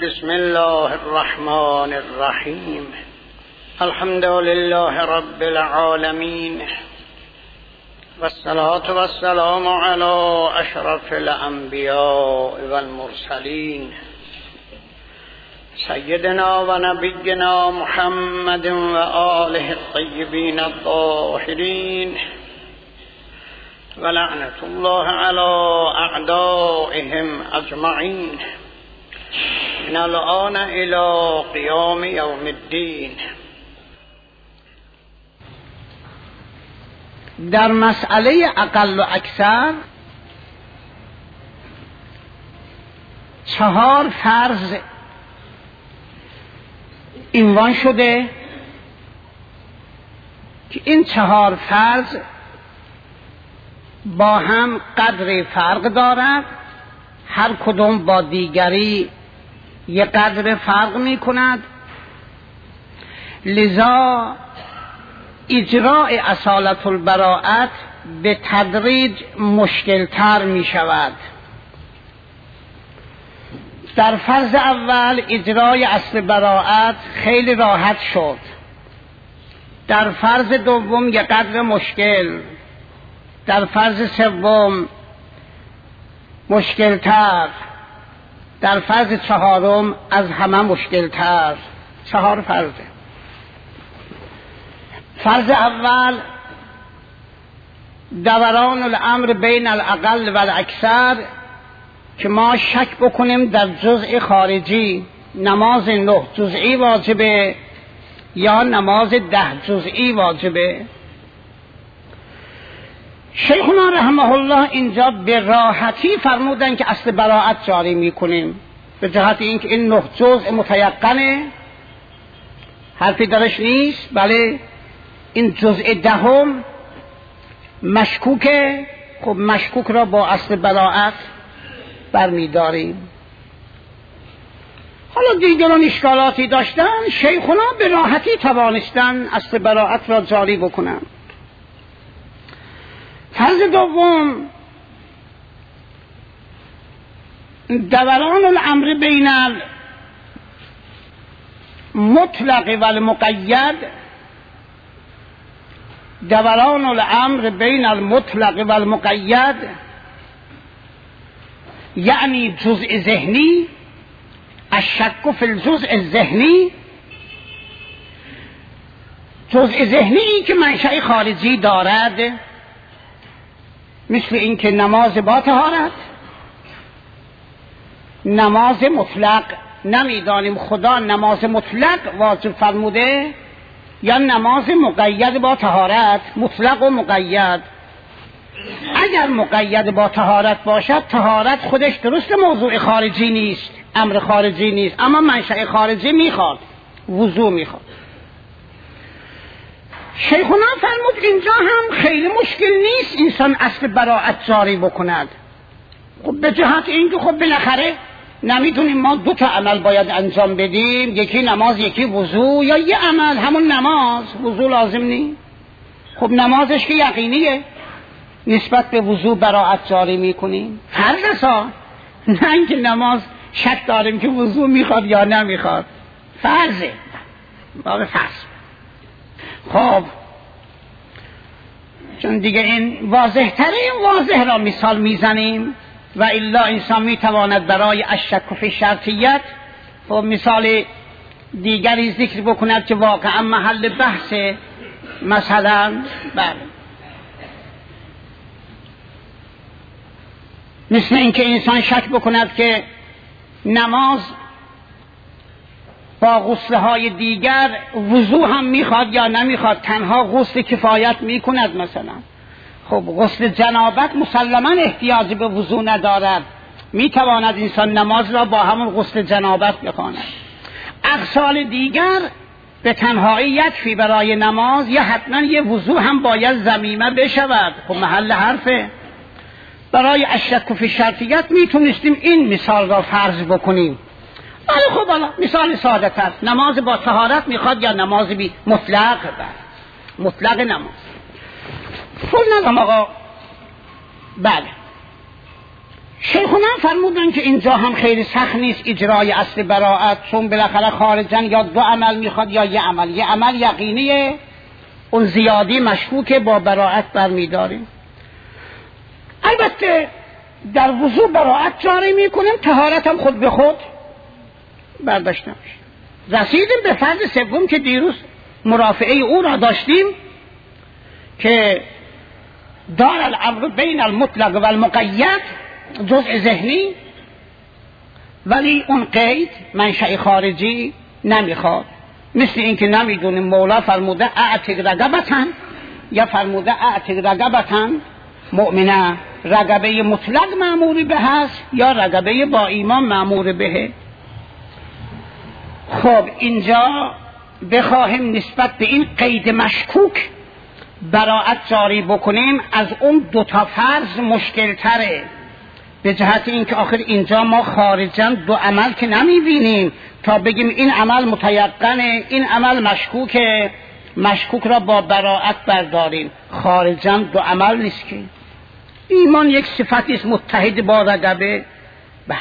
بسم الله الرحمن الرحیم. الحمد لله رب العالمین والصلاة والسلام علی اشرف الانبیاء والمرسلین سیدنا و نبینا محمد و آله الطیبین الطاهرین و لعنت الله علی اعدائهم اجمعین من الآن الى قیام یوم الدین. در مسئله اقل و اکثر 4 فرض عنوان شده که این 4 فرض با هم قدر فرق دارد، هر کدوم با دیگری یک قدر فرق می کند، لذا اجراء اصالت البراءت به تدریج مشکل تر می شود. در فرض اول اجرای اصل براءت خیلی راحت شد، در فرض دوم یک قدر مشکل، در فرض سوم مشکل تر، در فرض چهارم از همه مشکل تر. 4 فرضه. فرض اول دوران الامر بین الاقل و الاکثر، که ما شک بکنیم در جزء خارجی نماز 9 جزئی واجبه یا نماز 10 جزئی واجبه. شیخنا رحمه الله اینجا به راحتی فرمودن که اصل براءت جاری میکنیم، به جهت اینکه این 9 جزء متیقنه، حرفی درش نیست. بله این جزء 10 مشکوکه، خب مشکوک را با اصل براءت برمیداریم. حالا دیگران اشکالاتی داشتن، شیخنا به راحتی توانستن اصل براءت را جاری بکنن. فرض دوم دوران الامر بین المطلق و المقید، دوران الامر بین المطلق و المقید یعنی جزء ذهنی، الشک فی الجزء الذهنی، جزء ذهنی که منشأ خارجی دارد، مثل اینکه نماز با طهارت، نماز مطلق نمیدانیم خدا نماز مطلق واجب فرموده یا نماز مقید با طهارت، مطلق و مقید. اگر مقید با طهارت باشد، طهارت خودش درست موضوع خارجی نیست، امر خارجی نیست، اما منشأ خارجی میخواد، وضو میخواد. شیخنا فرمود اینجا هم خیلی مشکل نیست انسان اصل براءت جاری بکند. خب به جهت اینکه خب بالاخره نمیدونیم ما 2 تا عمل باید انجام بدیم، یکی نماز یکی وضو، یا یه عمل همون نماز، وضو لازم نیست. خب نمازش که یقینیه، نسبت به وضو براءت جاری میکنیم. فرض اصلا نه اینکه نماز شک داریم که وضو میخواد یا نمیخواد، فرضه، باب فرض. خب چون دیگه این واضح تره، این واضح را مثال میزنیم و الا انسان میتواند برای الشک فی شرطیت خب مثال دیگری ذکر بکند که واقعا محل بحثه. مثلا مثل اینکه انسان شک بکند که نماز با غسلهای دیگر وضو هم میخواد یا نمیخواد، تنها غسل کفایت میکند. مثلا خب غسل جنابت مسلما احتیاج به وضو ندارد، میتواند انسان نماز را با همون غسل جنابت بخواند. اغسال دیگر به تنهایی یکفی برای نماز، یا حتما یه وضو هم باید ضمیمه بشود. خب محل حرفه. برای الشک فی شرطیت میتونستیم این مثال را فرض بکنیم. ولی خب حالا مثال ساده تر، نماز با طهارت میخواد یا نماز بی مطلق؟ مطلق نماز. فول ندم آقا. بله شیخونا فرمودن که اینجا هم خیلی سخت نیست اجرای اصل براءت، چون بالاخره خارجن یا دو عمل میخواد یا یه عمل یقینیه، اون زیادی مشکوک با براءت برمیداریم. البته در وضو براءت جاری میکنیم، طهارت هم خود به خود برداشت نمیشه. رسیدیم به فرض سوم که دیروز مرافعه او را داشتیم که دار الامر بین المطلق و المقید، جزء ذهنی، ولی اون قید منشأ خارجی نمیخواد. مثل اینکه نمیدونیم مولا فرموده اعتق رقبتن یا فرموده اعتق رقبتن مؤمنه، رقبه مطلق مأمور به هست یا رقبه با ایمان مأمور به. خب اینجا بخواهیم نسبت به این قید مشکوک براءت جاری بکنیم، از اون دوتا فرض مشکل تره، به جهت اینکه آخر اینجا ما خارجاً دو عمل که نمیبینیم تا بگیم این عمل متیقنه این عمل مشکوکه، مشکوک را با براءت برداریم. خارجاً دو عمل نیست که، ایمان یک صفتی است متحد با رقبه. بله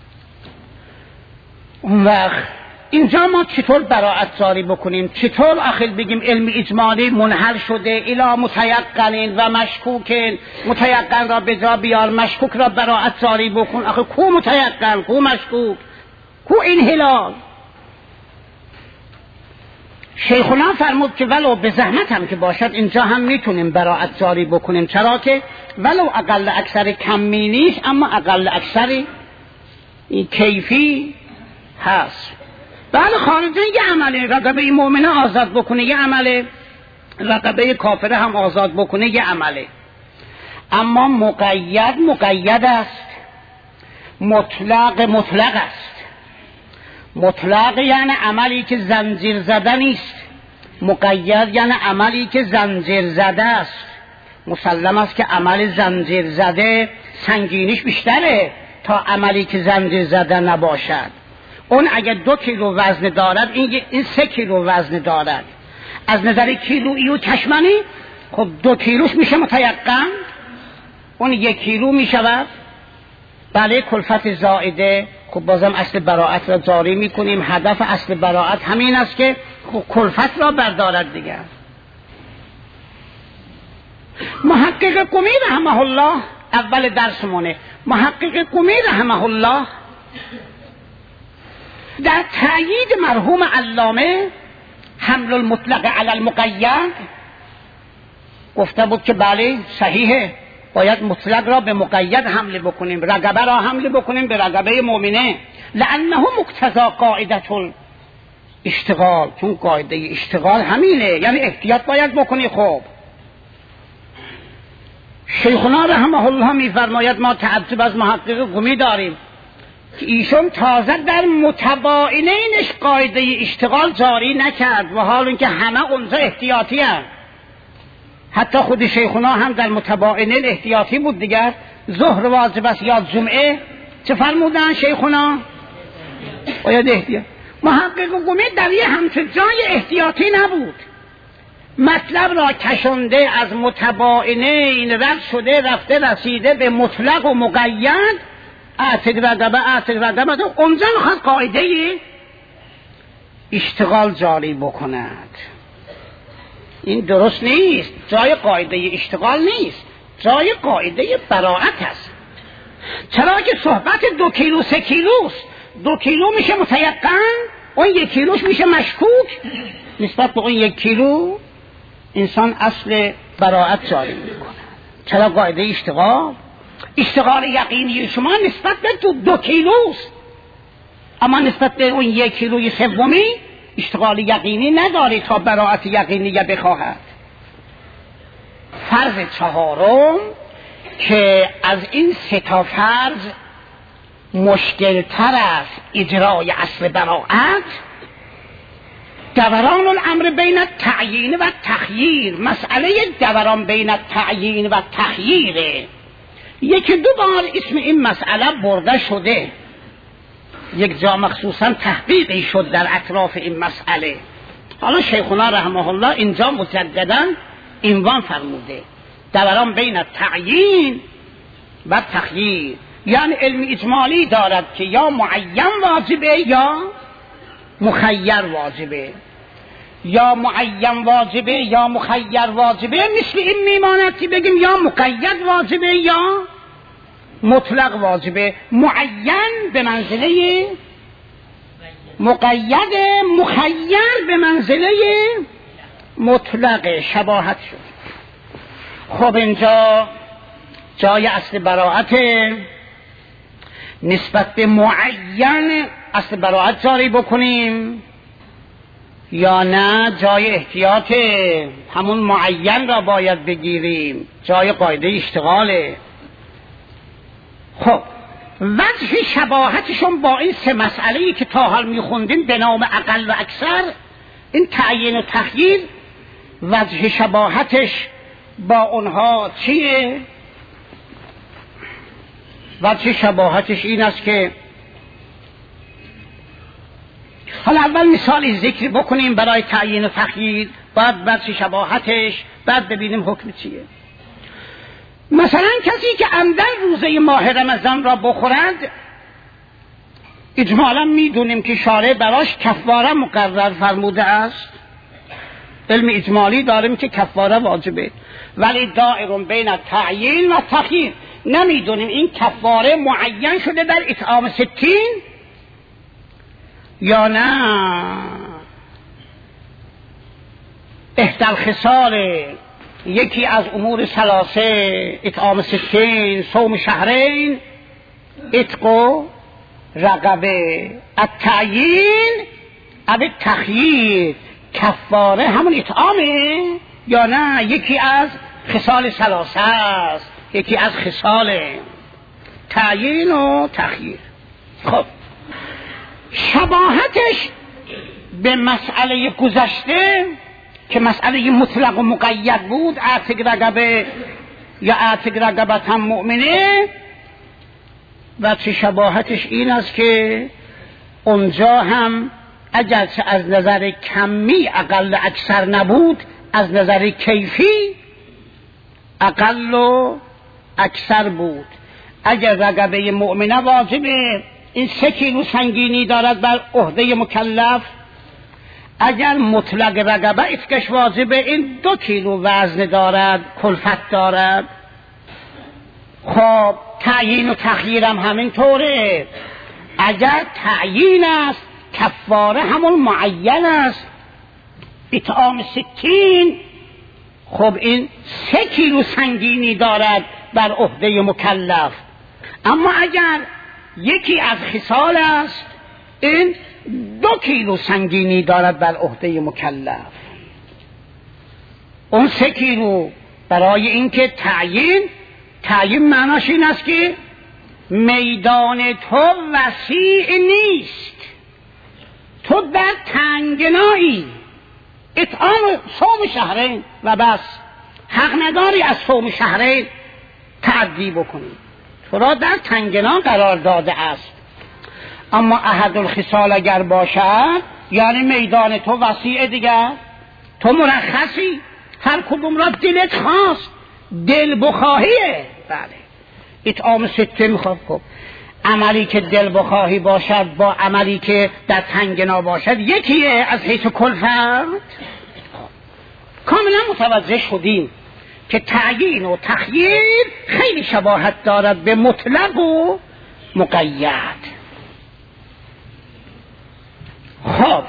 اون وقت اینجا ما چطور براءت جاری بکنیم؟ چطور آخر بگیم علم اجمالی منحل شده الی متیقنین و مشکوکین، متیقن را به جا بیار، مشکوک را براءت جاری بکن. آخر کو متیقن، کو مشکوک، کو انحلال؟ شیخونا فرمود که ولو به زحمت هم که باشد اینجا هم میتونیم براءت جاری بکنیم، چرا که ولو اقل اکثر کمی نیست اما اقل اکثر کیفی هست. بله خارجه یه عمله رقبه مؤمنه آزاد بکنه، یه عمله رقبه کافره هم آزاد بکنه، یه عمله. اما مقید است، مطلق است. مطلق یعنی عملی که زنجیر زده نیست، مقید یعنی عملی که زنجیر زده است. مسلم است که عمل زنجیر زده سنگینیش بیشتره تا عملی که زنجیر زده نباشد. اون اگر 2 کیلو وزن دارد این 3 کیلو وزن دارد. از نظر کیلویی و کشمنی خب 2 کیلوش میشه متیقن، اون 1 کیلو میشود. بله کلفت زائده. خب بازم اصل براءت را جاری میکنیم. هدف اصل براءت همین است که خب کلفت را بردارد دیگر. محقق قمی رحمه الله اول درسمونه، محقق قمی رحمه الله در تأیید مرحوم علامه حمل المطلق علی المقید گفته بود که بله صحیحه، باید مطلق را به مقید حمل بکنیم، رقبه را حمل بکنیم به رقبه مؤمنه، لانه مقتضا قاعده الاشتغال، چون قاعده اشتغال همینه، یعنی احتیاط باید بکنی. خب شیخنا رحمه الله میفرماید ما تعجب از محقق قمی داریم که ایشون تازه در متباینینش قاعده اشتغال جاری نکرد و حال اینکه همه اونجا احتیاطی هست. حتی خود شیخنا هم در متباینین احتیاطی بود دیگر. ظهر واجب است یا جمعه چه فرمودن شیخنا؟ باید احتیاط. محقق قمی در یه همچه جای احتیاطی نبود، مطلب را کشنده از متباینین رد شده رفته رسیده به مطلق و مقید، اعتق رقبه اونجا میخواد قاعده اشتغال جاری بکند. این درست نیست، جای قاعده اشتغال نیست، جای قاعده براءت است. چرا که صحبت 2 کیلو 3 کیلوست، 2 کیلو میشه متیقن، اون 1 کیلوش میشه مشکوک. نسبت به اون 1 کیلو انسان اصل براءت جاری میکنه. چرا قاعده اشتغال یقینی شما نسبت به 2 کیلوست، اما نسبت به اون 1 کیلوی سومی اشتغال یقینی نداری تا براءت یقینی بخواهد. فرض چهارم که از این 3 تا فرض مشکل تر است اجرای اصل براءت، دوران الامر بین التعیین و تخییر. مسئله دوران بین التعیین و تخییره. 1-2 بار اسم این مسئله برده شده، یک جا مخصوصا تحقیقی شد در اطراف این مسئله. حالا شیخنا رحمه الله اینجا مجددا عنوان فرموده دوران بین التعیین و تخییر، یعنی علم اجمالی دارد که یا معین واجبه یا مخیر واجبه، یا معین واجبه یا مخیر واجبه. مثل این میماند که بگیم یا مقید واجبه یا مطلق واجبه. معین به منزله مقید، مخیر به منزله مطلق. شباهت شد. خب اینجا جای اصل براءت نسبت به معین اصل براءت جاری بکنیم یا نه جای احتیاط همون معین را باید بگیریم، جای قاعده اشتغاله. خب وجه شباهتشون با این سه مسئله‌ای که تا حال میخوندیم به نام اقل و اکثر، این تعیین و تخییر، وجه شباهتش با اونها چیه؟ وجه شباهتش این است که حالا اول مثالی ذکر بکنیم برای تعیین و تخییر، بعد وجه شباهتش، بعد ببینیم حکم چیه. مثلا کسی که عمدن روزه ماه رمضان را بخورد، اجمالا میدونیم که شارع براش کفاره مقرر فرموده است. علم اجمالی داریم که کفاره واجبه، ولی دائر بین تعیین و تخییر. نمیدونیم این کفاره معین شده در اطعام 60 یا نه احدى الخصال، یکی از امور ثلاثه، اطعام 60، صوم شهرین، عتق و رقبه. التعیین او التخییر، کفاره همون اطعامه یا نه یکی از خصال ثلاثه است، یکی از خصال تعیین و تخییر. خب شباهتش به مسئله گذشته که مسئله مطلق و مقید بود، اعتق رقبه یا اعتق رقبت هم مؤمنه، و چه شباهتش این است که اونجا هم اگرچه از نظر کمی اقل اکثر نبود، از نظر کیفی اقل و اکثر بود. اگر رقبه مؤمنه واجبه، این 3 کیلو سنگینی دارد بر عهده مکلف. اگر مطلق رقبه اتکش واجبه، این 2 کیلو وزن دارد، کلفت دارد. خب تعیین و تخییر هم همینطوره. اگر تعیین است کفاره همون معین است، اطعام 60، خب این 3 کیلو سنگینی دارد بر عهده مکلف. اما اگر یکی از خصال است، این 2 کیلو سنگینی دارد بر عهده مکلف. اون 3 کیلو برای اینکه تعیین معناش این است که میدان تو وسیع نیست، تو در تنگنایی، اطعام صوم شهرین و بس، حق نداری از صوم شهرین تعدی بکنی، تو را در تنگنا قرار داده است. اما احد الخصال اگر باشد، یعنی میدان تو وسیع دیگر، تو مرخصی، هر کدوم را دلت خواست، دل بخواهیه. بله اطعام 60 میخواد. خب عملی که دل بخواهی باشد با عملی که در تنگنا باشد یکیه از حیث کلفت. کاملا متوجه شدیم که تعیین و تخییر خیلی شباهت دارد به مطلق و مقید. خب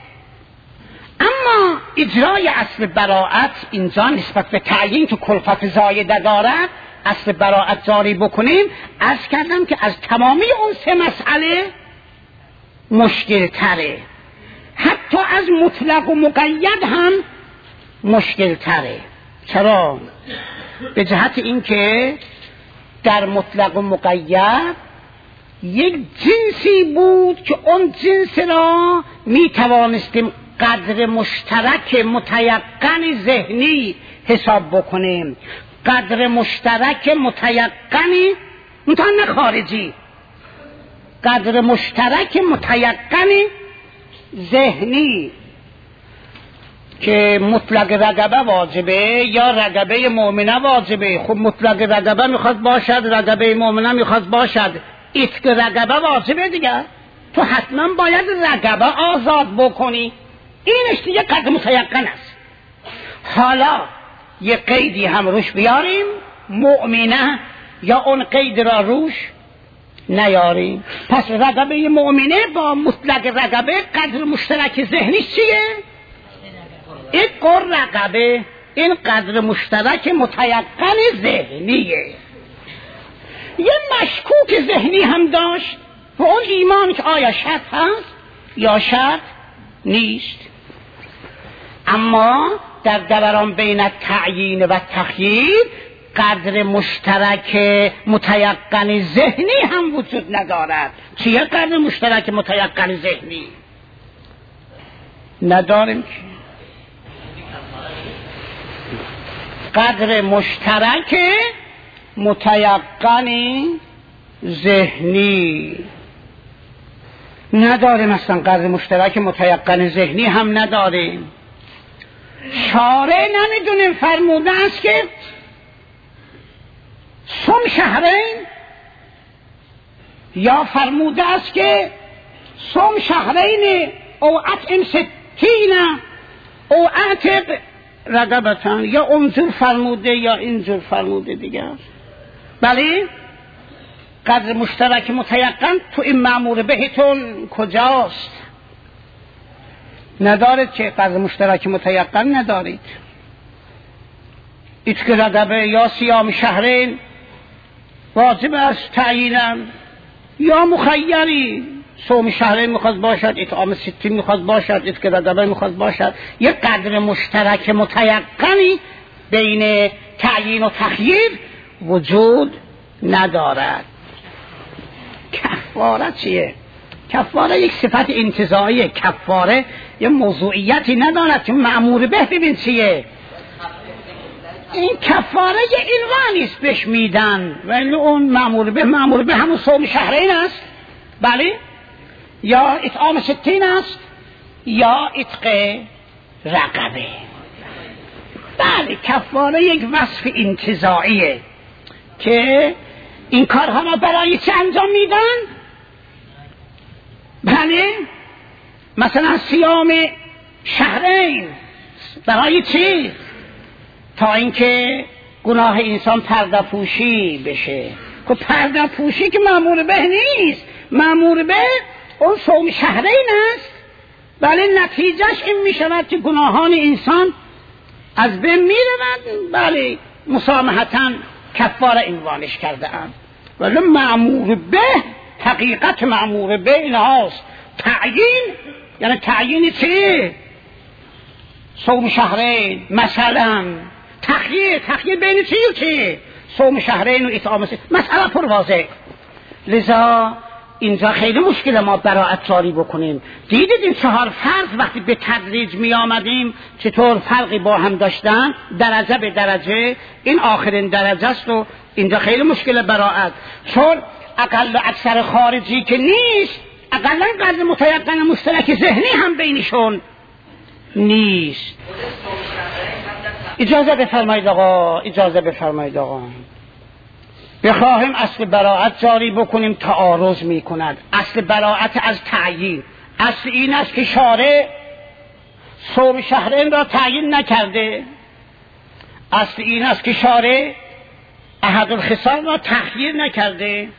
اما اجرای اصل براءت اینجا نسبت به تعیین که کلفت زایده دارد اصل براءت جاری بکنیم، عرض کردم که از تمامی اون 3 مسئله مشکل تره، حتی از مطلق و مقید هم مشکل تره. چرا؟ به جهت اینکه در مطلق و مقید یک جنسی بود که اون جنس را می توانستیم قدر مشترک متیقن ذهنی حساب بکنیم، قدر مشترک متیقنی نه خارجی، قدر مشترک متیقنی ذهنی. که مطلق رقبه واجبه یا رقبه مؤمنه واجبه. خب مطلق رقبه میخواد باشد، رقبه مؤمنه میخواد باشد، اتق رقبه واجبه دیگه. تو حتما باید رقبه آزاد بکنی، اینش دیگه قدر متیقن است. حالا یه قیدی هم روش بیاریم، مؤمنه، یا اون قید را روش نیاریم. پس رقبه مؤمنه با مطلق رقبه قدر مشترک ذهنیش چیه؟ اتق رقبه. این قدر مشترک متیقن ذهنیه. یه مشکوک ذهنی هم داشت و اون ایمان که آیا شرط هست یا شرط نیست. اما در دوران بین تعیین و تخییر قدر مشترک متیقن ذهنی هم وجود ندارد. چیه قدر مشترک متیقن ذهنی؟ نداریم که قدر مشترک متیقن ذهنی نداریم. اصلا قدر مشترک متیقن ذهنی هم نداریم. شارع نمیدونیم فرموده است که صوم شهرین، یا فرموده است که صوم شهرین او اطعم ستین او اعتق رقبتان، یا اونجور فرموده یا اینجور فرموده دیگه. بله قدر مشترک متیقن تو این مأمور بهتون کجاست؟ ندارید که قدر مشترک متیقن ندارید. اتق رقبه یا صیام شهرین واجب است تعیینم، یا مخیری، صوم شهرین میخواد باشد، اطعام ستین میخواد باشد، اتق رقبه میخواد باشد. یک قدر مشترک متیقنی بین تعیین و تخییر وجود ندارد. کفاره چیه؟ کفاره یک صفت انتزاعیه. کفاره یه موضوعیتی ندارد. چون مأمور به ببین چیه؟ این کفاره یه عنوانیست بهش میدن، ولی اون مأمور به همون صوم شهرین است، بله، یا اطعام ستین است، یا اتق رقبه. بله کفاره یک وصف انتزاعیه که این کارها را برای چه انجام میدن؟ بله مثلا صیام شهرین برای چی؟ تا اینکه گناه انسان پرده پوشی بشه. که پرده پوشی که مأمور به نیست، مأمور به اون صوم شهرین است. بله نتیجهش این میشود که گناهان انسان از بین میروند. بله مسامحتاً کفاره عنوانش کرده اند. ولی مأمور به، حقیقت مأمور به اینهاست. تعیین یعنی تعیین چی؟ صوم شهرین مثلا. تخییر بین چی و چی؟ صوم شهرین و اطعام ستین. مسئله پر واضح. لذا اینجا خیلی مشکل ما براءت جاری بکنیم. دیدید این چهار فرض وقتی به تدریج می آمدیم چطور فرقی با هم داشتن درجه به درجه. این آخرین درجه است و اینجا خیلی مشکل براءت، چون اقل و اکثر خارجی که نیست، اقلا قدر متیقن مشترک ذهنی هم بینشون نیست. اجازه بفرمایید آقا، بخواهیم اصل براءت جاری بکنیم تعارض می کند. اصل براءت از تعیین، اصل این است که شارع صوم شهرین را تعیین نکرده. اصل این است که شارع احد الخصال را تخییر نکرده.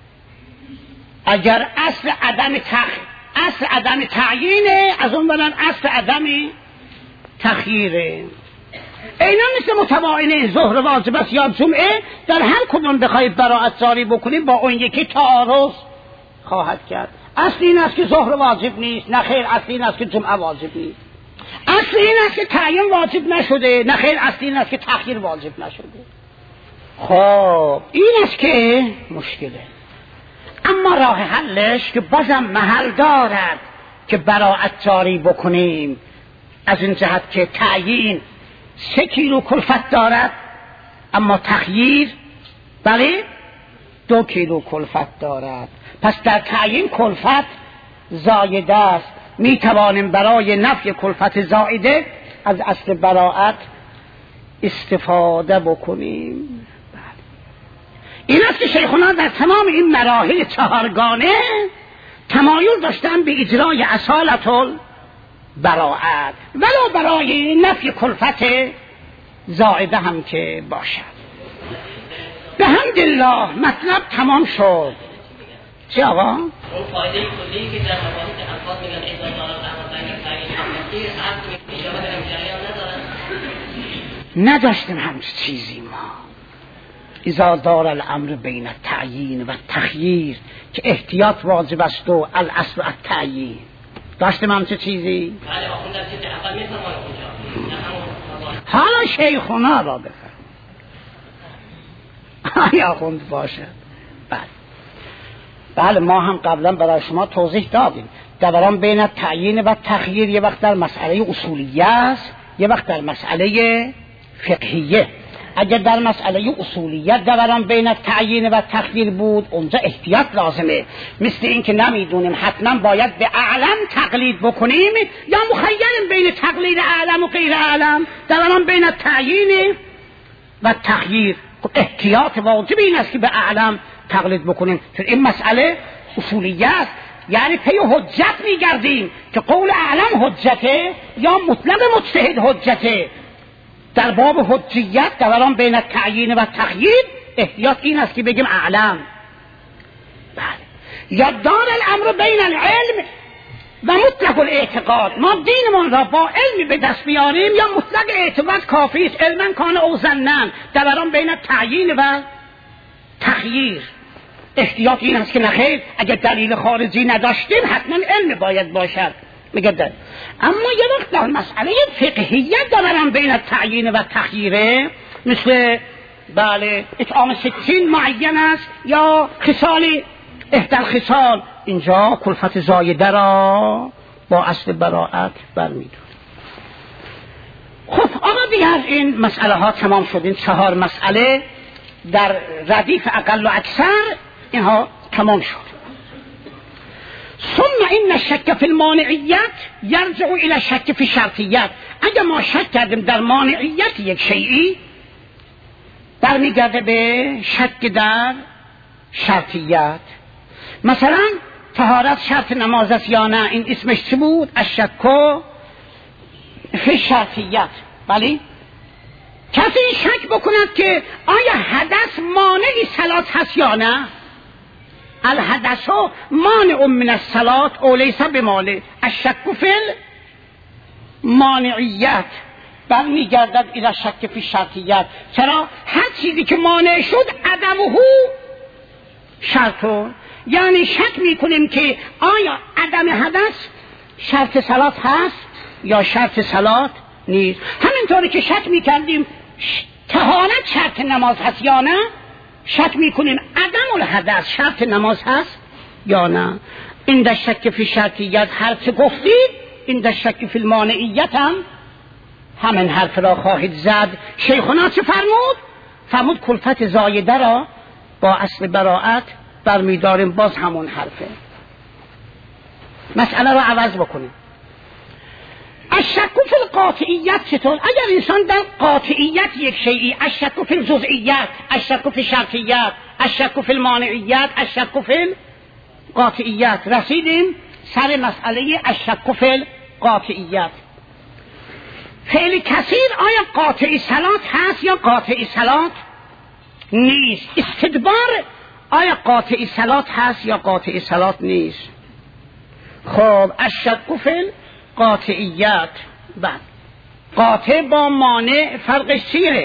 اگر اصل عدم تعیینه، از اون برن اصل عدم تخییره. اینا مثل متباینه ظهر واجب است یا جمعه، در هر کدوم بخواید براءت جاری بکنید با اون یکی تعارض خواهد کرد. اصل این است که ظهر واجب نیست، نه خیر، اصل این است که جمعه واجب نیست. اصل این است که تعیین واجب نشده، نه خیر، اصل این است که تخییر واجب نشده. خب این است که مشکله. اما راه حلش که بازم محل دارد که براءت جاری بکنیم، از این جهت که تعیین 3 کیلو کلفت دارد، اما تخییر بله 2 کیلو کلفت دارد. پس در تعیین کلفت زایده است. می توانیم برای نفی کلفت زایده از اصل براءت استفاده بکنیم. این است که شیخونا در تمام این مراحل چهارگانه تمایل داشتن به اجرای اصالت البراءت ولو برای نفی کلفت زائده هم که باشد. به حمدالله مطلب تمام شد. چه آقا؟ اون فایده کلی که در مباحث الفاظ میگن اذا دار الامر بین نداشتیم همچه چیزی ما. اذا دار الامر بین التعیین و التخییر که احتیاط واجب است و الاصل التعیین. داشتیم همچه چیزی؟ بله آخوند در چیزی اقل میفرمان اونجا. حالا شیخونا را بفرم آیا آخوند باشه. بله ما هم قبلا برای شما توضیح دادیم دوران بین تعیین و تخییر یه وقت در مسئله اصولیه است، یه وقت در مسئله فقهیه. اگر در مسئله اصولیه دوران بین تعیین و تخییر بود اونجا احتیاط لازمه، مثل این که نمیدونیم حتما باید به اعلم تقلید بکنیم یا مخیریم بین تقلید اعلم و غیر اعلم. دوران بین تعیین و تخییر احتیاط واجب این است که به اعلم تقلید بکنیم، چون این مسئله اصولیه است، یعنی پی حجت میگردیم که قول اعلم حجته یا مطلق مجتهد حجته. در باب حجیت دوران بین تعیین و تخییر احتیاط این است که بگیم اعلم. بله. یا دار الامر بین العلم و مطلق الاعتقاد، ما دینمان را با علمی به دست بیاریم یا مطلق اعتقاد کافی است، علما کان او ظنن. دوران بین تعیین و تخییر احتیاط این است که نخیر اگر دلیل خارجی نداشتیم حتما علم باید باشد. میگه اما یه وقت در مسئله فقهیت دارن بین تعیین و تخییره، مثل بله اطعام 60 معین است یا خصال احدى الخصال، اینجا کلفت زایده را با اصل براءت برمی‌داریم. خب آقا دیگه از این مسئله ها تمام شد. این 4 مسئله در ردیف اقل و اکثر اینها تمام شد. ثم این شک فی المانعیت یرجع الى شک فی شرطیت. اگر ما شک کردیم در مانعیت یک شیئی برمیگرده به شک در شرطیت. مثلا طهارت شرط نماز است یا نه، این اسمش چی بود؟ الشک فی شرطیت. بله کسی شک بکند که آیا حدث مانعی صلات هست یا نه، الحدث مانع من الصلات او لیس بمانع، الشک فی المانعیت برمیگردد الى شک فی شرطیت. چرا؟ هر چیزی که مانع شد عدمه شرطه، یعنی شک میکنیم که آیا عدم حدث شرط صلات هست یا شرط صلات نیست. همینطوری که شک میکردیم طهارت شرط نماز هست یا نه، شک میکنیم عدم الحدث شرط نماز هست یا نه. این در شک فی شرطیت حرف گفتید، این در شک فی المانعیت هم همین حرف را خواهید زد. شیخنا چه فرمود؟ فرمود کلفت زایده را با اصل براءت برمیداریم، باز همون حرفه. مسئله را عوض بکنیم. الشک فی القاطعیت چطور؟ اگر انسان در قاطعیت یک شیئی، الشک فی الجزئیت، الشک فی شرطیت، الشک فی المانعیت، الشک فی القاطعیت، رسیدیم سر مسئله الشک فی القاطعیت. فعل کثیر آیا قاطع صلات هست یا قاطع صلات نیست؟ استدبار آیا قاطع صلات هست یا قاطع صلات نیست؟ خب الشک فی قاطعیت، بعد قاطع با مانع فرقش چیه؟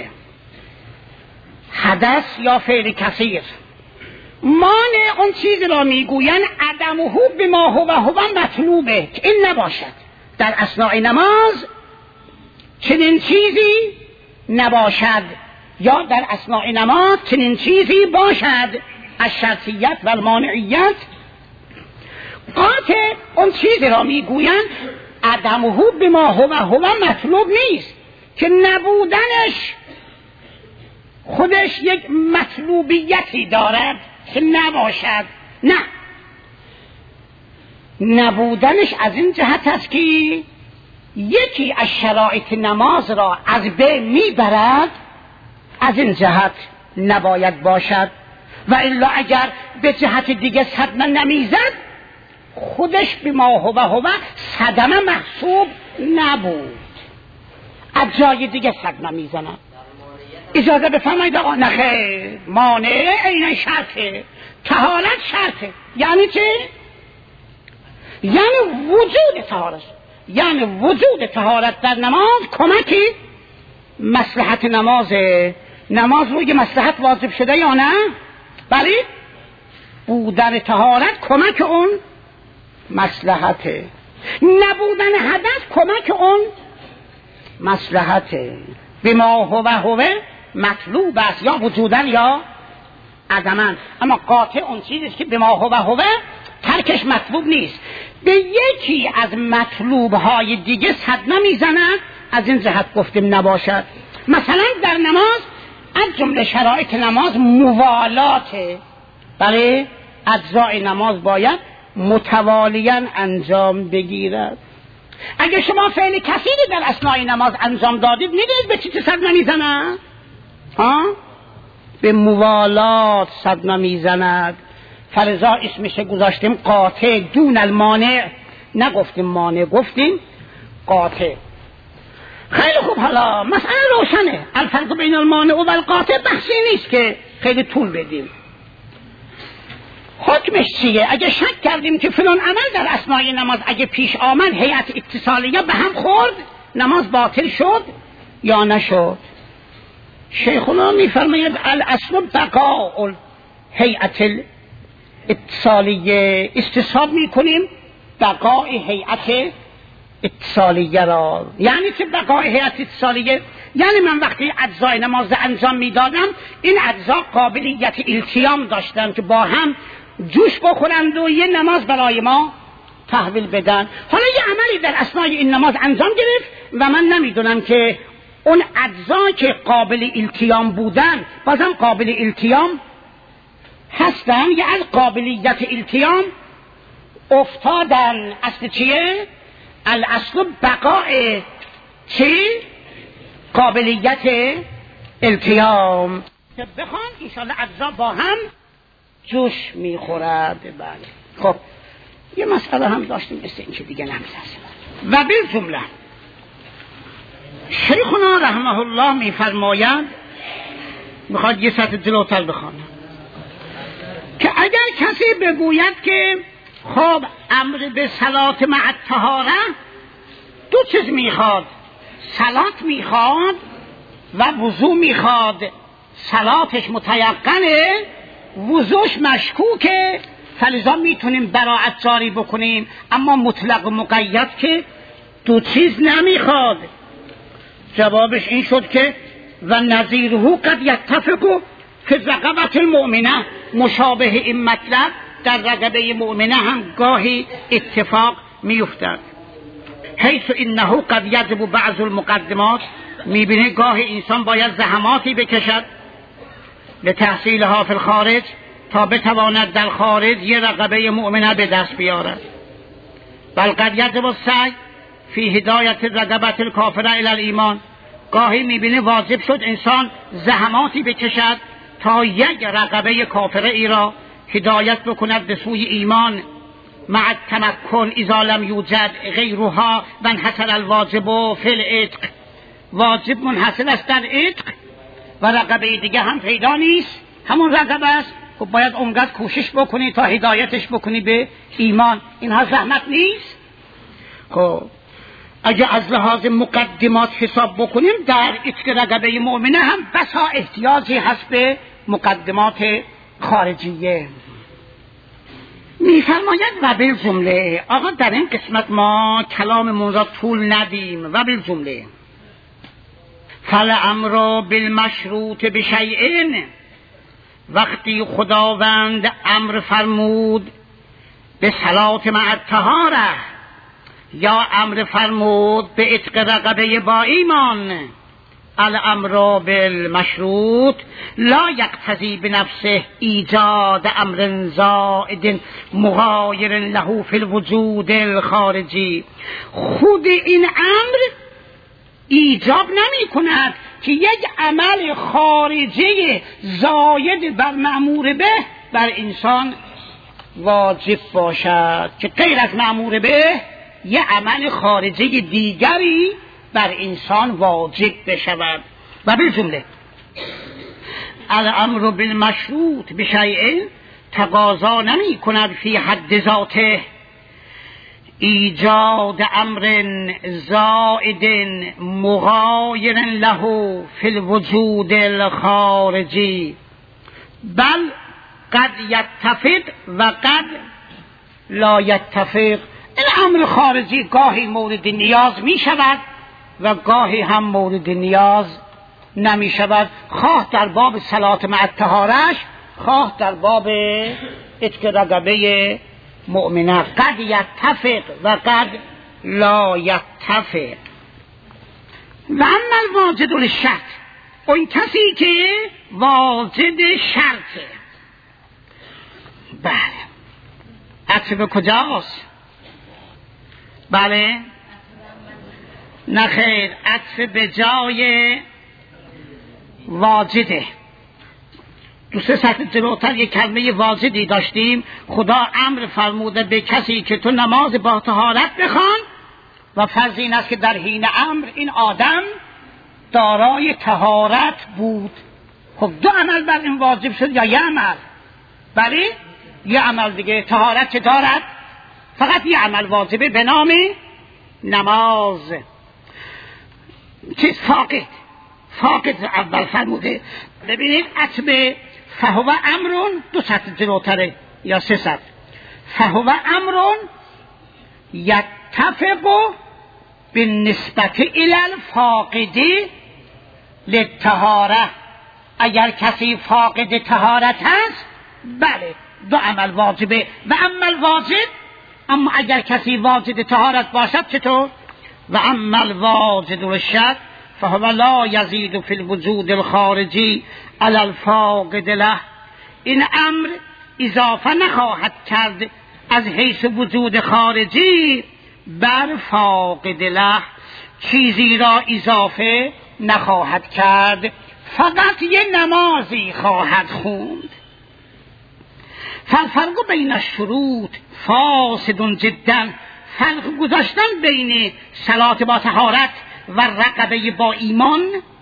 حدث یا فعل کثیر. مانع اون چیز را میگوین عدمه بما هو مطلوبه که این نباشد. در اثناء نماز چنین چیزی نباشد یا در اثناء نماز چنین چیزی باشد. الشرطیت و المانعیت قاطع اون چیز را میگوین عدمه بما هو مطلوب نیست که نبودنش خودش یک مطلوبیتی دارد که نباشد. نه، نبودنش از این جهت است که یکی از شرایط نماز را از بین میبرد، از این جهت نباید باشد. و الا اگر به جهت دیگه صدمه نمیزد خودش به ما هو صدمه محسوب نبود، از جای دیگه صدمه میزند. اجازه بفرمایید آقا نخیر، مانع عین شرطه، طهارت شرطه. یعنی چه؟ یعنی وجود طهارت، یعنی وجود طهارت در نماز کمکی مصلحت نمازه. نماز روی مصلحت واجب شده یا نه؟ بله، بودن طهارت کمک اون مصلحته، نبودن هدف کمک اون مصلحته. بما هو مطلوب است، یا وجودن یا عدما. اما قاطع اون چیزی که بما هو ترکش مطلوب نیست، به یکی از مطلوبهای دیگه صدمه میزند، از این جهت گفتیم نباشد. مثلا در نماز از جمله شرایط نماز موالاته. برای اجزای نماز باید متوالیاً انجام بگیرد. اگه شما فعل کثیری در اثنای نماز انجام دادید میدونید به چی صدمه میزند؟ به موالات صدمه میزند. فلذا اسمش گذاشتیم قاطع دون المانع، نگفتیم مانع، گفتیم قاطع. خیلی خوب، حالا مسئله روشنه. الفرق بین المانع و القاطع بحثی نیست که خیلی طول بدیم. حکمش چیه؟ اگه شک کردیم که فلان عمل در اثنای نماز اگه پیش آمد هیئت اتصالیه به هم خورد، نماز باطل شد یا نشد؟ شیخنا میفرماید الاصل بقاء هیئت اتصالیه. استصحاب میکنیم بقاء هیئت اتصالیه را. یعنی چه بقاء هیئت اتصالیه؟ یعنی من وقتی اجزای نماز انجام میدادم این اجزا قابلیت التیام داشتن که با هم جوش بخورند و یه نماز برای ما تحویل بدن. حالا یه عملی در اثنای این نماز انجام گرفت و من نمیدونم که اون اجزا که قابل التیام بودن بازم قابل التیام هستن یا از قابلیت التیام افتادن. اصل چیه؟ الاصل بقاء چی؟ قابلیت التیام. که بخوان انشاءالله اجزا با هم جوش میخورد. بله. خب یه مسئله هم داشتیم مثل این که دیگه نمی‌رسیم. و بالجمله شیخنا رحمه الله میفرماید، میخواد یه سطح جلوتر بخوانم، که اگر کسی بگوید که خب امر به صلات مع الطهاره دو چیز میخواد، صلات میخواد و وضو میخواد، صلاتش متیقنه، وضوش مشکوکه، فلذا میتونیم براءت جاری بکنیم. اما مطلق مقید که دو چیز نمیخواد. جوابش این شد که و نظیره قد یتفق فی رقبة المؤمنه، مشابه این مطلب در رقبه مؤمنه هم گاهی اتفاق میافتد. حیث انه قد یجب بعض المقدمات، میبینه گاهی انسان باید زحماتی بکشد لتحصیلها فی الخارج تا بتواند در خارج یه رقبه مؤمنه به دست بیارد. بل قد یجب السعی فی هدایت رقبة الکافره الی الایمان، گاهی میبینه واجب شد انسان زحماتی بکشد تا یک رقبه کافره ای را هدایت بکند به سوی ایمان، مع التمکن اذا لم یوجد غیرها و انحصر الواجب فی العتق، واجب منحصر است در عتق و رقبه دیگه هم پیدا نیست، همون رقبه است. خب باید اونقدر کوشش بکنی تا هدایتش بکنی به ایمان. اینها زحمت نیست؟ خب اگه از لحاظ مقدمات حساب بکنیم در عتق رقبه مؤمنه هم بسا احتیاجی هست به مقدمات خارجیه. میفرماید و بالجمله، آقا در این قسمت ما کلاممون را طول ندیم. و بالجمله فالامر بالمشروط بشیء، وقتی خداوند امر فرمود به صلات مع الطهاره یا امر فرمود به عتق رقبه با ایمان، الامر بالمشروط لا یقتضی بنفسه ایجاد امر زائد مغایر له فی الوجود الخارجی. خود این امر ایجاب نمی کند که یک عمل خارجی زاید بر مأمور به بر انسان واجب باشد، که غیر از مأمور به یک عمل خارجی دیگری بر انسان واجب بشود. و به جمله الامر بالمشروط بشیء تقاضا نمی کند فی حد ذاته ایجاد امر زائد مغایر له فی الوجود الخارجی، بل قد یتفق و قد لا یتفق. این امر خارجی گاهی مورد نیاز می شود و گاهی هم مورد نیاز نمی شود، خواه در باب صلات مع طهارش، خواه در باب عتق رقبه مؤمنه. قد یتفق و قد لا یتفق. و اما الواجد للشرط، اون کسی که واجد شرطه. بله، عطف به کجاست؟ بله نه خیر، عطف به جای واجده. دو سه سطح جلوتر یک کلمه واجدی داشتیم. خدا امر فرموده به کسی که تو نماز با طهارت بخوان و فرض این است که در حین امر این آدم دارای طهارت بود. خب دو عمل بر این واجب شد یا یه عمل؟ بله یه عمل دیگه. طهارت چه دارد؟ فقط یه عمل واجبه به نام نماز. چیز فاقد اول فرموده. ببینید عطب فهو امرون دو سطح جلوتره یا سه سطح. فهو امرون یتفق بالنسبت الی الفاقد للطهاره. اگر کسی فاقد طهارت هست بله دو عمل واجبه. و اما الواجب، اما اگر کسی واجد طهارت باشد چطور؟ و اما الواجد للشرط فهو لا یزید فی الوجود الخارجی علی الفاقد له. این امر اضافه نخواهد کرد از حیث وجود خارجی بر فاقد له، چیزی را اضافه نخواهد کرد، فقط یه نمازی خواهد خوند. فالفرق بین الشروط فاسد جدا، فرق گذاشتن بین صلات با طهارت و رقبه با ایمان.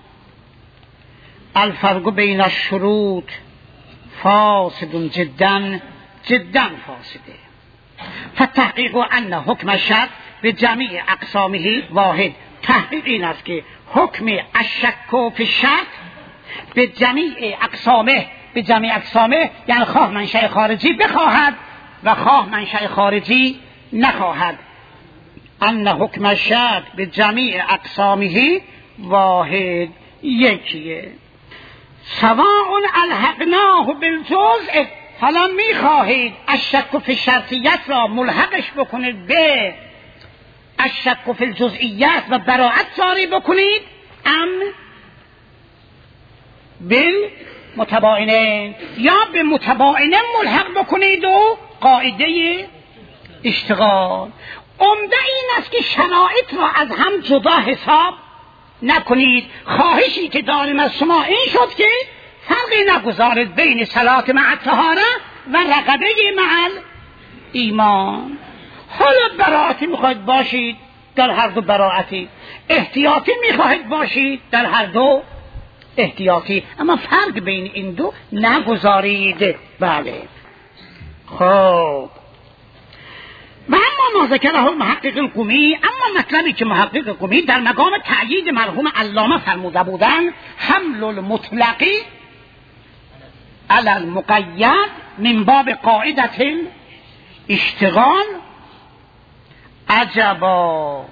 الفرق بین الشروط فاسد جدا، جدا فاسده. فتحقیق ان حکم الشرط به جمیع اقسامه واحد. تحقیق این است که حکم الشک فی الشرط به جمیع اقسامه، به جمیع اقسامه یعنی خواه منشأ خارجی بخواهد و خواه منشأ خارجی نخواهد. ان حکم الشرط به جمیع اقسامه واحد، یکیه. سواء الحقناه بالجزء، حالا میخواهید الشک فی الشرطیت را ملحقش بکنید به الشک فی الجزئیت و براءت جاری بکنید، ام بالمتباینه، یا به متباینه ملحق بکنید و قاعده اشتغال. عمده این است که شرایط را از هم جدا حساب نکنید. خواهشی که داریم از شما این شد که فرقی نگذارید بین صلات مع طهاره و رقبه مع ایمان. حالا براعتی میخواید باشید در هر دو براعتی، احتیاطی میخواهید باشید در هر دو احتیاطی، اما فرق بین این دو نگذارید. بله خب. و اما ما ذکره محقق القمی، اما مطلبی که محقق قمی در مقام تأیید مرحوم علامه فرموده بودن، حمل المطلقی علی المقید من باب قاعدت اشتغال. عجبا،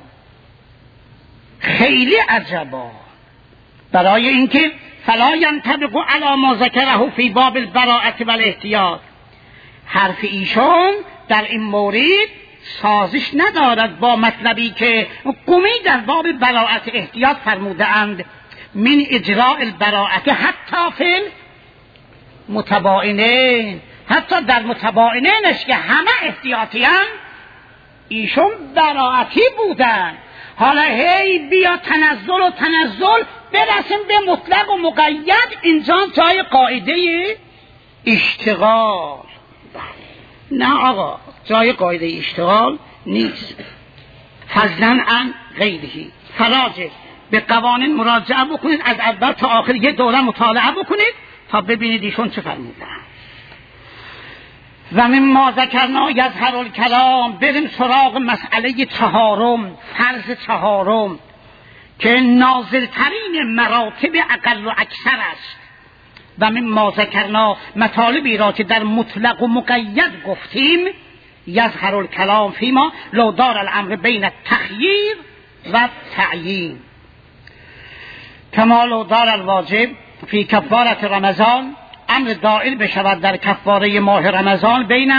خیلی عجبا، برای اینکه فلا ینطبق علی ما ذکره فی باب البراءة والاحتیاط. حرف ایشون در این مورد سازش ندارد با مطلبی که قمی در باب براءت احتیاط فرموده اند. من اجراء البراءت حتی فی متباینین، حتی در متباینینش که همه احتیاطی هم ایشون براعتی بودن. حالا هی بیا تنزل برسیم به مطلق و مقید. اینجا جای قاعده اشتغال. نه آقا، جای قاعده اشتغال نیست. فضلا عن غیرهی. فراجع به قوانین مراجعه بکنید، از اول تا آخر یه دوره مطالعه بکنید تا ببینید ایشون چه فرمودن. و مما ذکرنا یظهر الکلام. بریم سراغ مسئله چهارم، فرض چهارم که نازلترین مراتب اقل و اکثر است. و مما ذکرنا، مطالبی را که در مطلق و مقید گفتیم، یظهر الکلام فیما لو دار الامر بین التخییر و تعیین، کما لو دار الواجب فی کفارت رمضان، امر دائر بشود در کفاره ماه رمضان بین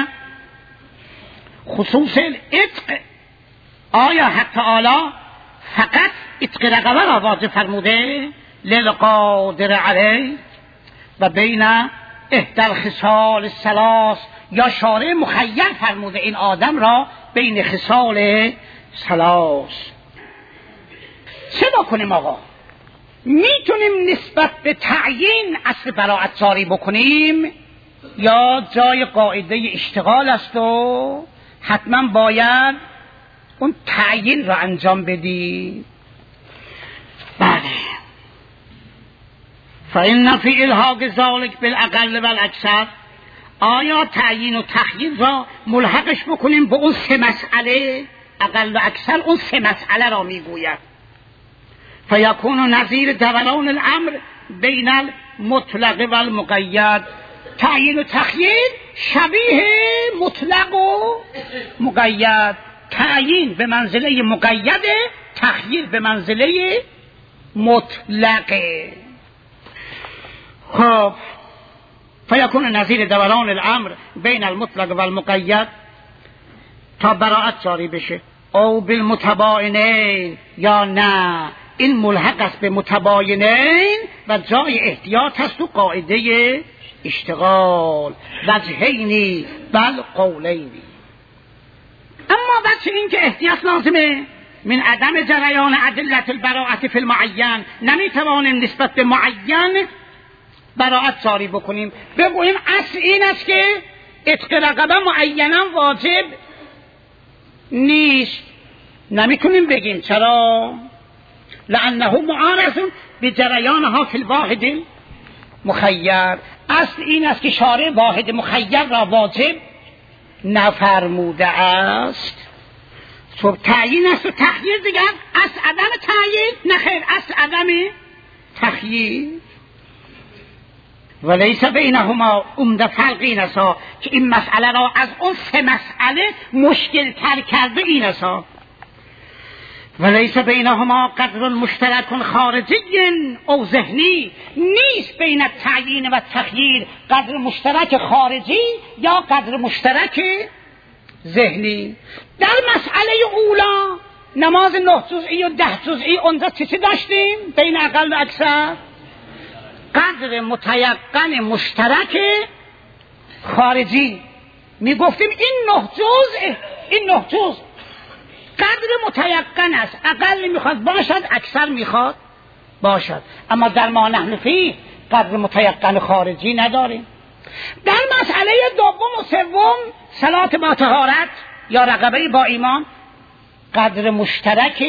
خصوص العتق. آیا حق تعالی فقط عتق رقبه را واجب فرموده للقادر علیه و بین احدی الخصال الثلاث، یا شارع مخیر فرموده این آدم را بین خصال ثلاث؟ چه بکنیم آقا؟ میتونیم نسبت به تعیین اصل براعت جاری بکنیم یا جای قاعده اشتغال است و حتما باید اون تعیین را انجام بدی؟ بله. فإن فی الحاق ذلک بالاقل والاکثر، آیا تعیین و تخییر را ملحقش بکنیم به اون سه مسئله؟ اقل و اکثر اون سه مسئله را میگوید. فیکون نظیر دوران الامر بین المطلق و المقید. تعیین و تخییر شبیه مطلق و مقید. تعیین به منزله مقیده، تخییر به منزله مطلقه. خب فیکون نظیر دوران الامر بین المطلق و المقید تا براعت جاری بشه. او بالمتباینین، یا نه این ملحق است به متباینین و جای احتیاط هست تو قاعده اشتغال. وجهینی بل قولینی. اما بچه این که احتیاط لازمه من عدم جریان ادلت البراءت فی المعین، نمیتوانیم نسبت به معین براعت جاری بکنیم. بگوییم اصل این است که عتق رقبه معینا واجب نیست. نمیتونیم بگیم. چرا؟ لانه معارض بجریانها فی الواحد مخیر. اصل این است که شارع واحد مخیر را واجب نفرموده است. خب تعیین است و تخییر دیگر. اصل عدم تعیین، نخیر، اصل عدم تخییر. ولیس بینهما عمده فرق این است که این مسئله را از اون سه مسئله مشکل تر کرده. این است ولیس بینهما قدر مشترک خارجی او ذهنی. نیست بین التعیین و تخییر قدر مشترک خارجی یا قدر مشترک ذهنی. در مسئله اولا نماز 9 جزئی و 10 جزئی، اونجا چی داشتیم بین اقل و اکثر؟ قدر متیقن مشترک خارجی. میگفتیم این 9 جزء قدر متیقن است، اقل میخواد باشد، اکثر میخواد باشد. اما در ما نحن فیه قدر متیقن خارجی نداریم. در مسئله دوم و سوم، صلات با طهارت یا رقبه با ایمان، قدر مشترک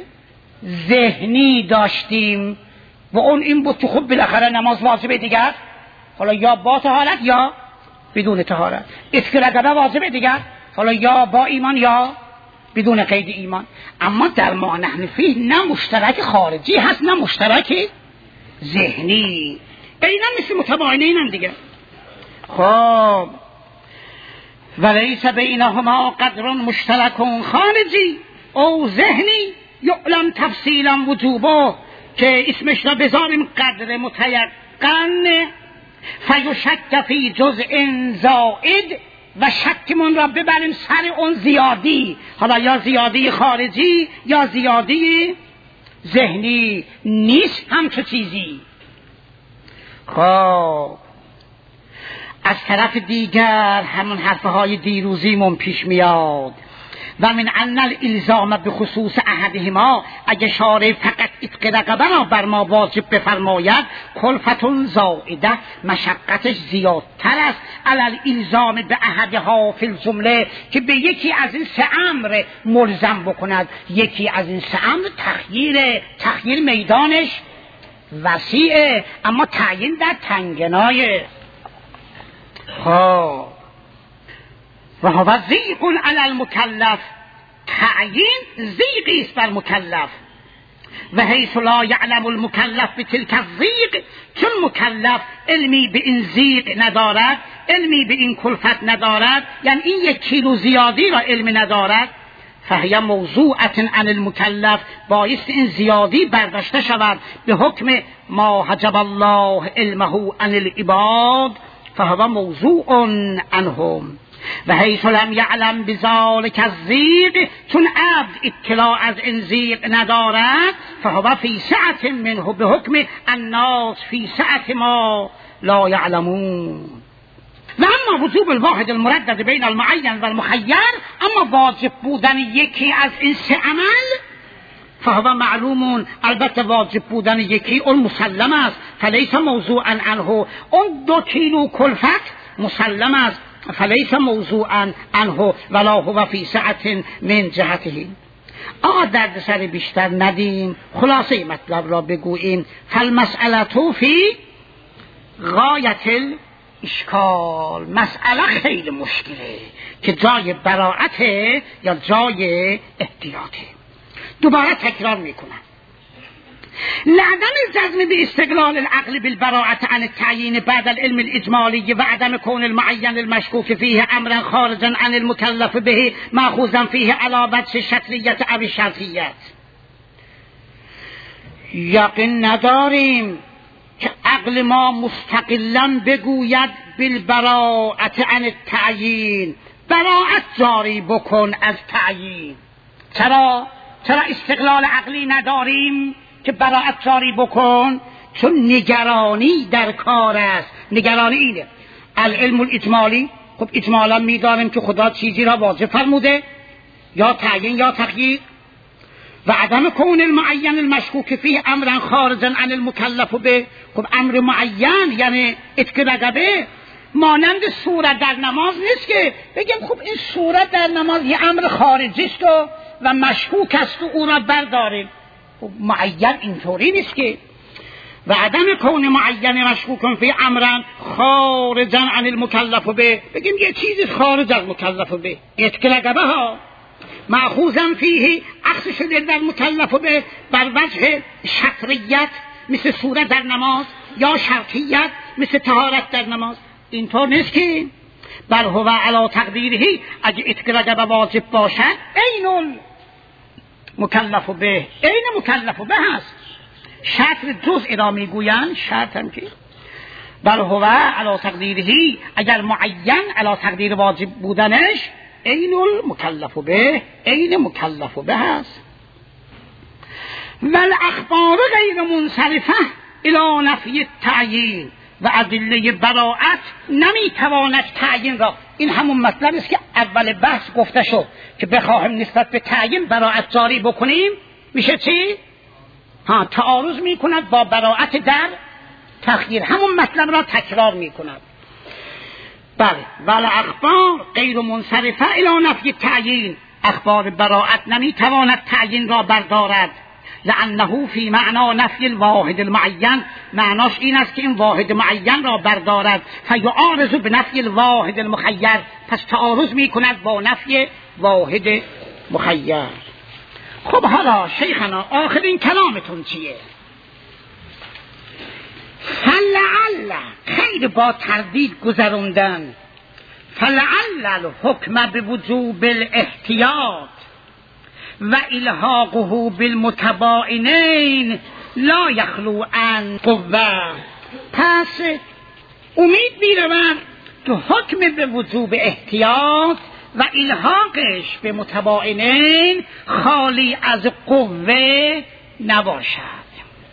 ذهنی داشتیم و اون این بود که خب بالاخره نماز واجبه دیگر، حالا یا با طهارت یا بدون طهارت. عتق رقبه واجبه دیگر، حالا یا با ایمان یا بدون قید ایمان. اما در ما نحن فیه نه مشترک خارجی هست نه مشترک ذهنی. اینا مثل متباینین هم دیگه. خب ولیس بینهما قدر مشترک خارجی او ذهنی یعلم تفصیلا وجوبه، که اسمش را بذاریم قدر متیقن. فیشک فی جزء زائد، و شکمون را ببریم سر اون زیادی، حالا یا زیادی خارجی یا زیادی ذهنی نیست همچه چیزی. خب از طرف دیگر همون حرفهای دیروزیمون پیش میاد و من ان الالزام بخصوص احدهما، اگه شارع فقط اتق رقبه را بر ما واجب بفرماید کلفتون زائده، مشقتش زیادتر است علی الالزام به احدها فی الجمله، که به یکی از این سه امر ملزم بکند. یکی از این سه امر تخییر میدانش وسیعه اما تعیین در تنگنای. خب و هو ضیق علی المکلف، تعیین ضیقی است بر مکلف. و حیث لا یعلم المکلف بتلک الضیق، چون مکلف علمی به این ضیق ندارد، علمی به این کلفت ندارد، یعنی این 1 کیلو زیادی را علم ندارد، فهی موضوعة عن المکلف، باعث این زیادی برداشته شود به حکم ما حجب الله علمه عن العباد فهو موضوع عنهم. و حیث لم یعلم بذلک الضیق، چون عبد اطلاع از این ضیق ندارد، فهو فی سعة منه به حکم الناس فی سعة ما لا یعلمون. و اما وجوب الواحد المردد بین المعین و المخیر، اما واجب بودن یکی از این سه عمل فهو معلومون، البته واجب بودن یکی اون مسلم است، فلیس موضوعا عنه، اون 2 کیلو کلفت مسلم است، فلیس موضوعا عنه ولا هو فی سعة من جهته. آقا درد سر بیشتر ندیم، خلاصه مطلب را بگوییم. فالمسئله فی غایت اشکال، مسئله خیلی مشکله که جای براعته یا جای احتیاطه. دوباره تکرار میکنم، لعدم الجزم باستقلال العقل بالبراعة عن التعیین بعد العلم الاجمالی و عدم کون المعین المشکوک فیه امرا خارجا عن المکلف به ماخوذا فیه علی وجه الشطریت او الشرطیت. یقین نداریم که عقل ما مستقلا بگوید بالبراعة عن التعیین، براعت جاری بکن از تعیین. چرا استقلال عقلی نداریم که براعت جاری بکن؟ چون نگرانی در کار است. نگرانی اینه العلم الاجمالی، خب اجمالا میدانیم که خدا چیزی را واجب فرموده، یا تعیین یا تخییر. و عدم کون المعین المشکوک فیه امرا خارجا عن المکلف به، خب امر معین یعنی اتق رقبه، مانند صورت در نماز نیست که بگم خب این صورت در نماز یه امر خارجی است و مشکوک است و او را برداریم. خب معین اینطوری نیست که. و عدم کون معین مشکوک فی امرا خارجا عن المکلف به، بگیم یه چیزی خارج از مکلف به، اتق رقبه ها مأخوذا فیه اخذ شده در مکلف به بر وجه شطریت مثل صورت در نماز، یا شرطیت مثل طهارت در نماز. اینطور نیست که بل هو علی تقدیره، اگه اتق رقبه واجب باشد عین مکلف به، عین مکلف به هست. شطر جزء را میگویند، شرط هم که بل هو علی تقدیره، اگر معین علی تقدیر واجب بودنش عین المکلف به، عین مکلف به هست. والاخبار غیر منصرفه الی نفی التعیین، و ادله براعت نمیتواند تعیین را، این همون مطلب است که اول بحث گفته شد که بخواهیم نسبت به تعیین براعت جاری بکنیم میشه چی؟ تعارض میکند با براعت در تخییر، همون مطلب را تکرار میکند. بله، ولی اخبار غیر منصرفه الی نفی تعیین، اخبار براعت نمیتواند تعیین را بردارد، لانه فی معنا نفی الواحد المعین، معناش این است که این واحد معین را بردارد، فیعارض بنفی الواحد المخیر، پس تعارض میکند با نفی واحد مخیر. خب حالا شیخنا آخرین کلامتون چیه؟ فلعل، خیلی با تردید گذروندن، فلعل الحکم بوجوب الاحتیاط و الحاقه بالمتباینین لا یخلو عن قوه. پس امید می‌روند که حکم به وجوب احتیاط و الحاقش به متباینین خالی از قوه نباشد.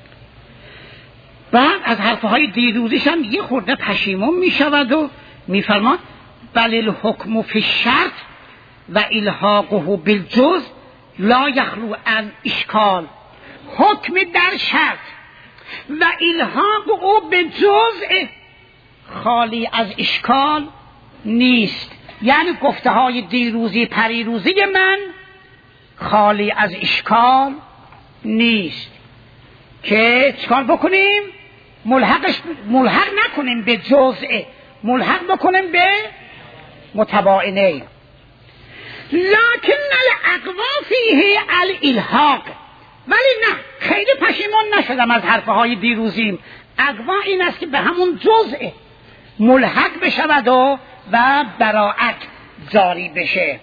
بعد از حرفهای دیروزش هم یه خورده پشیمون می شود و می فرماد بل الحکم فی الشرط و الحاقه بالجزء لا یخلو عن اشکال. حکم در شرط و الحاق او به جزء خالی از اشکال نیست. یعنی گفته های دیروزی پریروزی من خالی از اشکال نیست که چکار بکنیم؟ ملحق نکنیم به جزء، ملحق بکنیم به متباینه. لکن الاقوا فیه الالحاق. ولی نه، خیلی پشیمان نشدم از حرفهای دیروزیم. اقوا این است که به همون جزء ملحق بشود و براءت جاری بشه.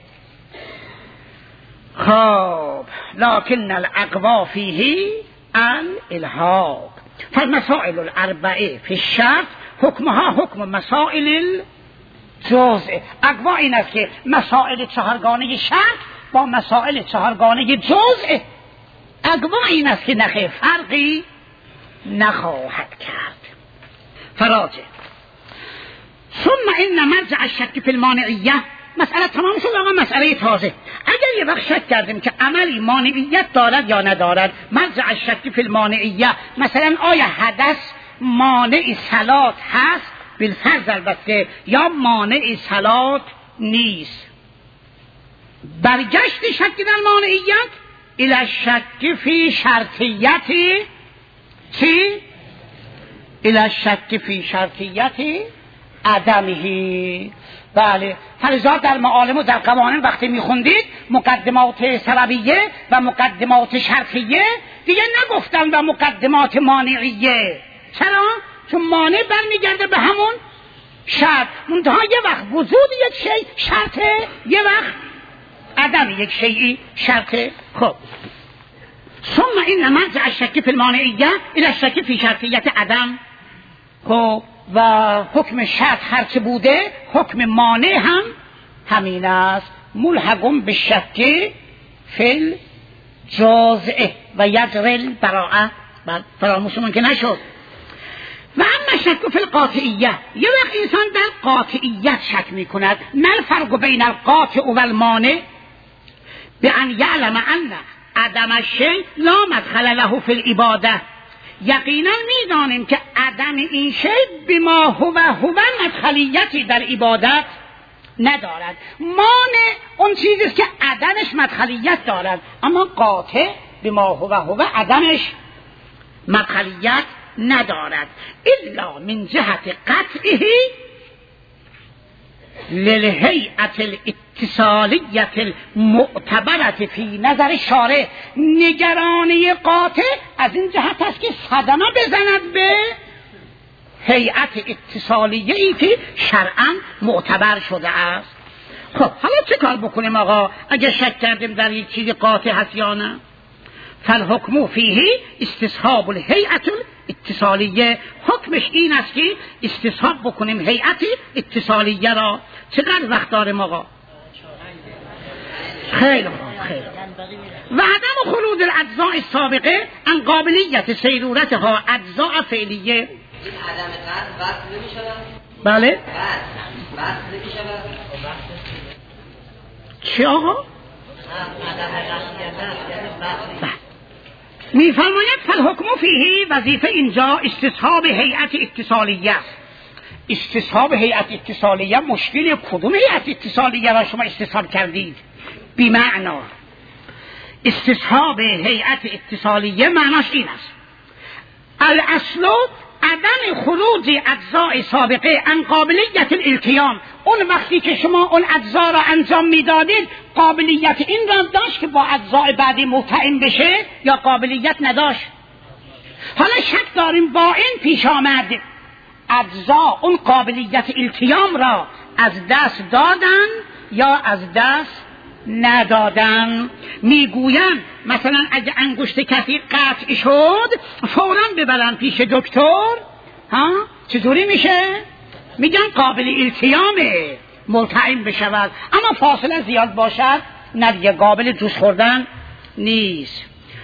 خب لکن الاقوا فیه الالحاق. فالمسائل الاربعه فی الشرط حکمها حکم مسائل الجزء. اقوا این است که مسائل چهارگانه شرط با مسائل چهارگانه جزء، اقوا این است که نخیر فرقی نخواهد کرد. فراجع ثم ان مرجع الشک فی المانعیه. مسئله تمام شد آقا، مسئله تازه. اگر یه وقت شک کردیم که عملی مانعیت دارد یا ندارد، مرجع الشک فی المانعیه، مثلا آیا حدث مانع صلات هست بالفرض البته یا مانع صلات نیست، برگشت شک در مانعیت الی الشک فی شرطیت چی؟ الی الشک فی شرطیت عدمه. بله، فلذا در معالم و در قوانین وقتی میخوندید مقدمات سببیه و مقدمات شرطیه دیگه نگفتن و مقدمات مانعیه. چرا؟ چون مانع برمیگرده به همون شرط. منتها یه وقت وجود یک شیء شرطه، یه وقت عدم یک شیئی شرطه. خب ثم این مرجع الشک فی المانعیه الی الشک فی شرطیت عدم. خب و حکم شرط هرچه بوده حکم مانع هم همین است، ملحقم به شک فی الجزء و یجری البراءه. فراموشمون که نشد. و اما شک فی القاطعیه، یه وقت انسان در قاطعیت شک میکند. ما الفرق بین القاطع و المانع؟ بان یعلم ان عدم الشیء لا مدخل له فی العباده. یقینا میدانیم که عدم این شیء بما هو مدخلیتی در عبادت ندارد. مانع اون چیزیست که عدمش مدخلیت دارد، اما قاطع بما هو عدمش مدخلیت ندارد. الا من جهت قطعه للهیئت الاتصالیت المعتبرت فی نظر شارع. نگرانی قاطع از این جهت است که صدمه بزند به هیئت اتصالیه ای که شرعاً معتبر شده است. خب حالا چه کار بکنیم آقا اگه شک کردیم در یک چیز قاطع هست یا نه؟ فالحکم فیه استصحاب الهیئت اتصالیه. حکمش این است که استصحاب بکنیم هیئت اتصالیه را. چقدر وقت داریم آقا؟ خیلی خیلی. و عدم خلود الاجزاء السابقه عن قابلیت سیرورتها اجزاء فعلیه. این عدم قصد وصل نمی‌شود؟ بله وصل نمی‌شود؟ چی آقا؟ عدم قصد می‌فرماید فالحکم فیه، وظیفه اینجا استصحاب هیئت اتصالیه است. استصحاب هیئت اتصالیه مشکل کدوم هیئت اتصالیه را شما استصحاب کردید؟ بی‌معنا. استصحاب هیئت اتصالیه معناش این است: الاصل عدم خروج اجزاء سابقه عن قابلیت الالتیام. اون وقتی که شما اون اجزا را انجام میدادید قابلیت این را داشت که با اجزاء بعدی ملتئم بشه یا قابلیت نداشت؟ حالا شک داریم با این پیش آمد اجزا اون قابلیت التیام را از دست دادن یا از دست ندادن. میگوین مثلا اگه انگشت کسی قطع شد فوراً ببرن پیش دکتر، چطوری میشه؟ میگن قابل التیامه، ملتئم بشود، اما فاصله زیاد باشد نه دیگه قابل جوش خوردن نیست.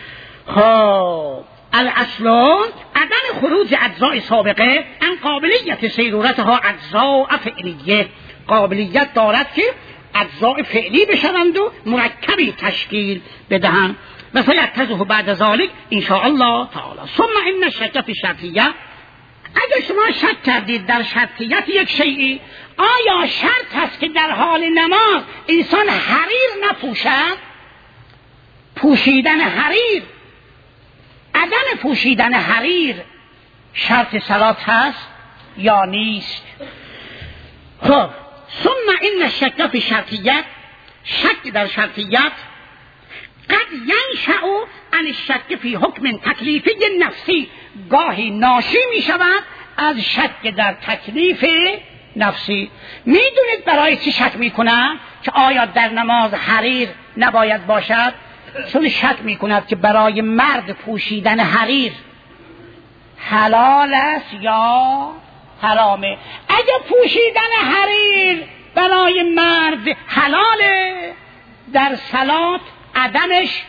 خب الاصل عدم خروج اجزاء سابقه عن قابلیت سیرورتها اجزاء فعلیه، قابلیت دارد که اجزاء فعلی بشوند و مرکبی تشکیل بدهند و سیتضح بعد ذلك ان شاء الله تعالی. ثم ان الشک فی شرطیه، اگر شما شک کردید در شرطیت یک شیئی، آیا شرط هست که در حال نماز انسان حریر نپوشد؟ پوشیدن حریر، عدم پوشیدن حریر شرط صلات هست یا نیست؟ خب ثم ان الشک فی شرطیت، شک در شرطیت قد ینشأ عن الشک فی حکم تکلیفی نفسی، گاهی ناشی می شود از شک در تکلیف نفسی. میدونید برای چی شک میکنن؟ که آیا در نماز حریر نباید باشد؟ چون شک میکند که برای مرد پوشیدن حریر حلال است یا حرامه. اگه پوشیدن حریر برای مرد حلاله، در صلات عدمش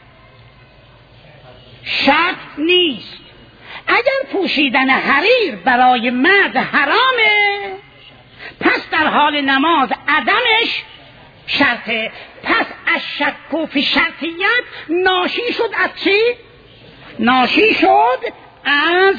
شک نیست. اگر پوشیدن حریر برای مرد حرامه، پس در حال نماز عدمش شرطه. پس از شک فی شرطیت ناشی شد از چی؟ ناشی شد از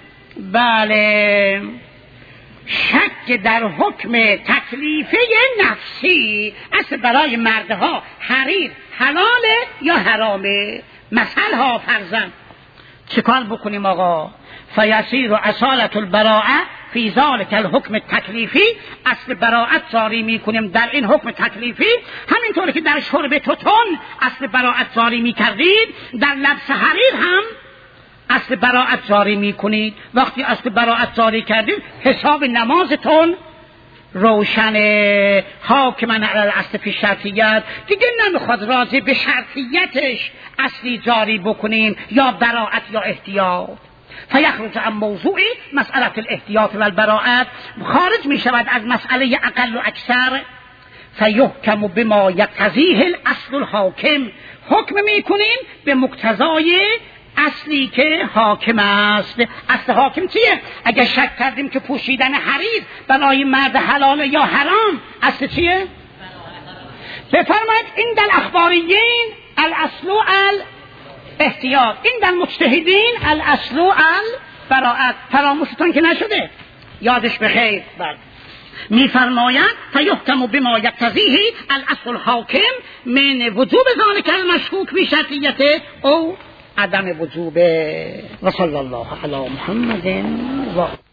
بله شک در حکم تکلیفه نفسی. اصل برای مردها حریر حلاله یا حرامه؟ مثل ها فرزن چه کار بکنیم آقا؟ فیسیر اصالت البراءه فی ذلک الحکم تکلیفی، اصل براءت جاری میکنیم در این حکم تکلیفی، همینطور که در شرب توتون اصل براءت جاری میکردید، در لبس حریر هم اصل براءت جاری میکنید. وقتی اصل براءت جاری کردید حساب نمازتون روشنه. حاکما علی الاصل فی شرطیت، دیگه نمیخواد راضی به شرطیتش اصلی جاری بکنیم یا براءت یا احتیاط. فیخرج عن موضوع مسئله الاحتیاط و البراءت، خارج می شود از مسئله اقل و اکثر. فیحکم بما یقتضیه الاصل الحاکم، حکم می کنیم به مقتضای اصلی که حاکم است. اصل حاکم چیه؟ اگر شک کردیم که پوشیدن حریر برای مرد حلال یا حرام، اصل چیه؟ بفرمایید این در اخباریین الاصل الاحتیاط، این در مجتهدین الاصل البراءت. فراموشتون که نشده، یادش بخیر. بله میفرماید فیحکم بما یقتضیه الاصل الحاکم من وجوب ذلک المشکوک فی شرطیته او عدم وجوبه. و صلی الله علی محمد و